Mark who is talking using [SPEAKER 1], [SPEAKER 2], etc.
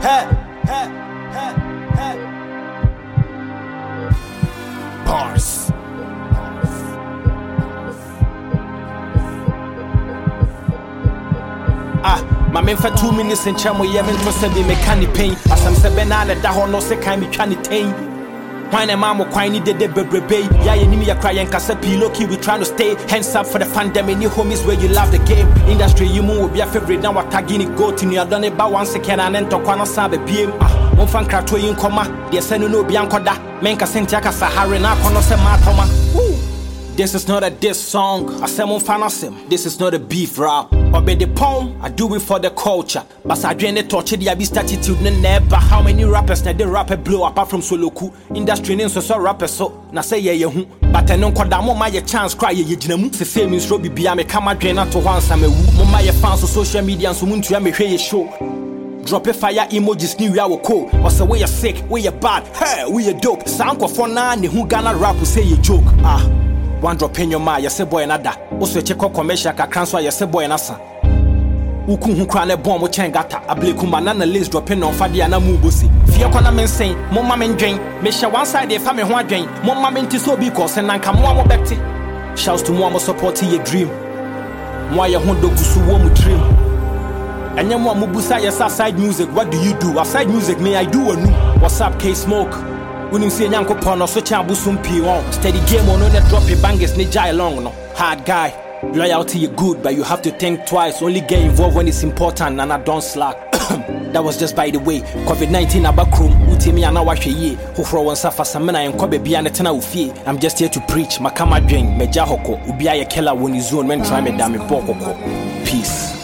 [SPEAKER 1] Hey, hey, hey, hey. Bars. My men for 2 minutes in Chamo Yemen to send me mechanic pain. As I'm 7 hours, that whole no second me can attain. When a mamma quiny did the baby, ya enemy a crying casapi, loki, we trying to stay. Hands up for the pandemic, new homies where you love the game. Industry, you move will be a favorite now. What tagging it go to me, I done it by 1 second and then to Kwana Sabe PM. One fan crack to in coma, the send no biancoda, Menka Sentiaka Sahara, and I cannot say Matoma. This is not a diss song, I say mon fanasim. This is not a beef rap. Obey the poem, I do it for the culture. But I drain the torch, the abyss attitude, never. How many rappers that the rapper blow apart from Soloku? Industry names so rappers so. Na say ye who. But I know Kodamo my chance cry ye jinamu. The same is Robbie Bia me come drain out to once I'm a woo. My fans on social media and so moon to me hear show. Drop a fire emojis new ya ko. Or say we are sick, we are bad, hey, we are dope. Sanko for nani who gonna rap who say you joke. One drop in your mind, you say boy another. Also check out commercial ka transfer you say boy nasa. Uku hu kra na bomb chengata. Ableku banana lace dropping on fadi ana mubosi. Fia kwana men say, mo ma men dwen. Me sha one side dey fa me ho adwen. Mo ma men ti so bi ko se nanka mo amo bekti. Shouts to mo amo support your dream. Mo ya ho dogu su wo mu dream. Anya mo amubusa yes side music. What do you do? Aside music me I do anu. What's up K Smoke? When you see Yanko Pono, so Chambusum P1. Steady game on the drop your bangers, ni jai long no. Hard guy. Loyalty is good, but you have to think twice. Only get involved when it's important and I don't slack. That was just by the way. COVID-19 abakrum, utimi ana wahwe ye. Hofro won safa samena enkobe bia netena ufie. I'm just here to preach. Makama dwen, meja hoko. Ubia ye killer when you zone men try me dami bokoko. Peace.